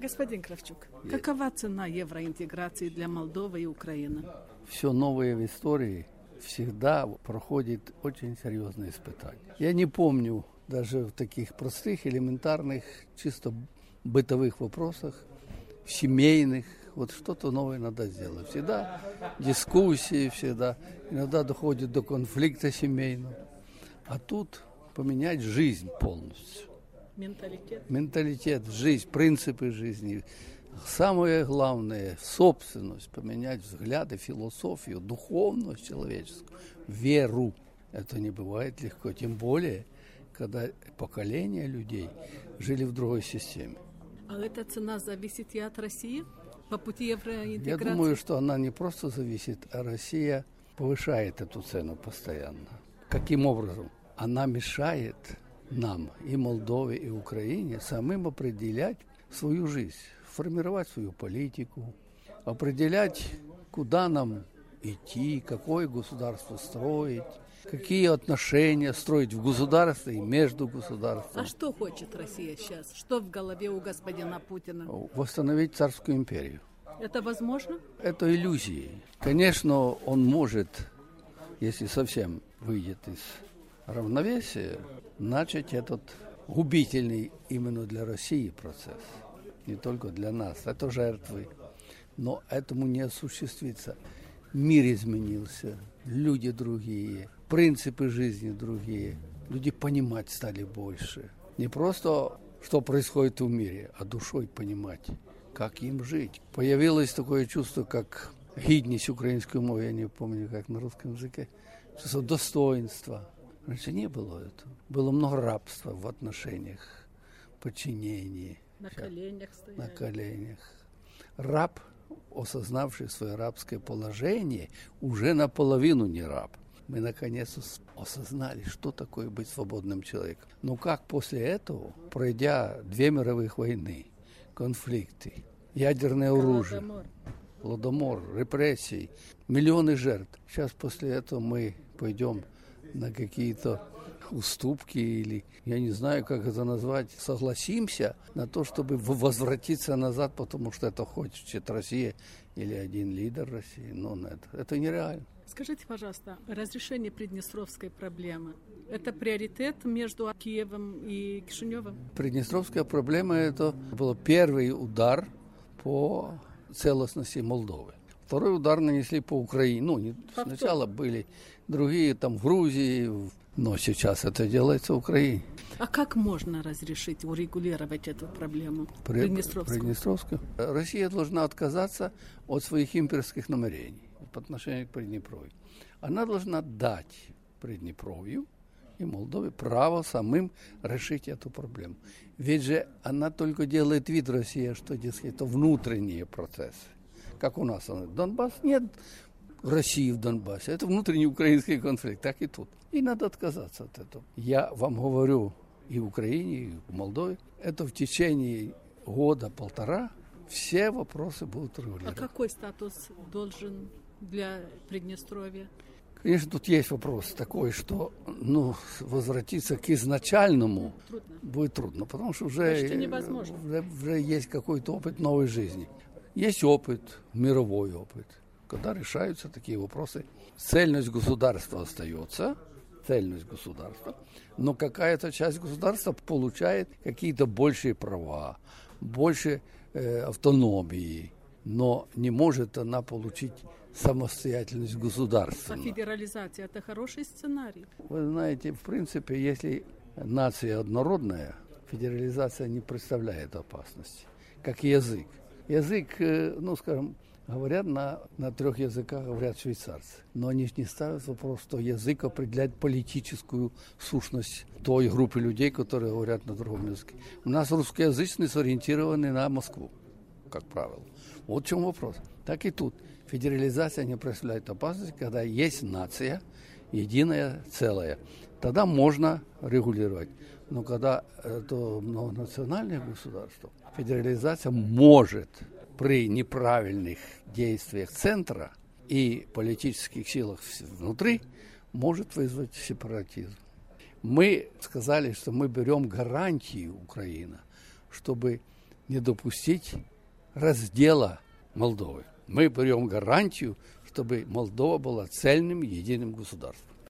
Господин Кравчук, какова цена евроинтеграции для Молдовы и Украины? Все новое в истории всегда проходит очень серьезные испытания. Я не помню даже в таких простых, элементарных, чисто бытовых вопросах, семейных, вот что-то новое надо сделать. Всегда дискуссии, всегда иногда доходит до конфликта семейного. А тут поменять жизнь полностью. Менталитет, жизнь, принципы жизни. Самое главное, собственность, поменять взгляды, философию, духовность человеческую, веру. Это не бывает легко, тем более, когда поколения людей жили в другой системе. А эта цена зависит и от России по пути евроинтеграции? Я думаю, что она не просто зависит, а Россия повышает эту цену постоянно. Каким образом? Она мешает нам, и Молдове, и Украине, самим определять свою жизнь, формировать свою политику, определять, куда нам идти, какое государство строить, какие отношения строить в государстве и между государствами. А что хочет Россия сейчас? Что в голове у господина Путина? Восстановить царскую империю. Это возможно? Это иллюзии. Конечно, он может, если совсем выйдет из равновесия, начать этот губительный именно для России процесс. Не только для нас. Это жертвы. Но этому не осуществится. Мир изменился, люди другие, принципы жизни другие. Люди понимать стали больше. Не просто, что происходит в мире, а душой понимать, как им жить. Появилось такое чувство, как гідність украинской мовы, я не помню, как на русском языке, чувство достоинства. Раньше не было этого. Было много рабства в отношениях, подчинении. На коленях стояли. На коленях. Раб, осознавший свое рабское положение, уже наполовину не раб. Мы наконец осознали, что такое быть свободным человеком. Но как после этого, пройдя 2 мировых войны, конфликты, ядерное оружие, Голодомор, репрессии, миллионы жертв. Сейчас после этого мы пойдем на какие-то уступки или, я не знаю, как это назвать, согласимся на то, чтобы возвратиться назад, потому что это хочет Россия или один лидер России. Но это нереально. Скажите, пожалуйста, разрешение приднестровской проблемы – это приоритет между Киевом и Кишиневым? Приднестровская проблема – это был первый удар по целостности Молдовы. Второй удар нанесли по Украине. Сначала были другие, там, в Грузии, но сейчас это делается в Украине. А как можно разрешить, урегулировать эту проблему приднестровскую? Россия должна отказаться от своих имперских намерений по отношению к Приднепровью. Она должна дать Приднепровью и Молдове право самим решить эту проблему. Ведь же она только делает вид, Россия, что, дескать, это внутренние процессы. Как у нас Донбасс, нет России в Донбассе. Это внутренний украинский конфликт, так и тут. И надо отказаться от этого. Я вам говорю и в Украине, и в Молдове, это в течение года-полтора все вопросы будут регулированы. А какой статус должен для Приднестровья? Конечно, тут есть вопрос такой, что возвратиться к изначальному будет трудно, потому что уже есть какой-то опыт новой жизни. Есть опыт, мировой опыт, когда решаются такие вопросы. Цельность государства остается, но какая-то часть государства получает какие-то большие права, больше автономии, но не может она получить самостоятельность государства. А федерализация – это хороший сценарий? Вы знаете, в принципе, если нация однородная, федерализация не представляет опасности, как язык. Язык, говорят на 3 языках, говорят швейцарцы. Но они не ставят вопрос, что язык определяет политическую сущность той группы людей, которые говорят на другом языке. У нас русскоязычные сориентированы на Москву, как правило. Вот в чем вопрос. Так и тут. Федерализация не представляет опасности, когда есть нация, единое целое. Тогда можно регулировать. Но когда это многонациональное государство, федерализация может при неправильных действиях центра и политических силах внутри может вызвать сепаратизм. Мы сказали, что мы берем гарантию Украины, чтобы не допустить раздела Молдовы. Мы берем гарантию, чтобы Молдова была цельным единым государством.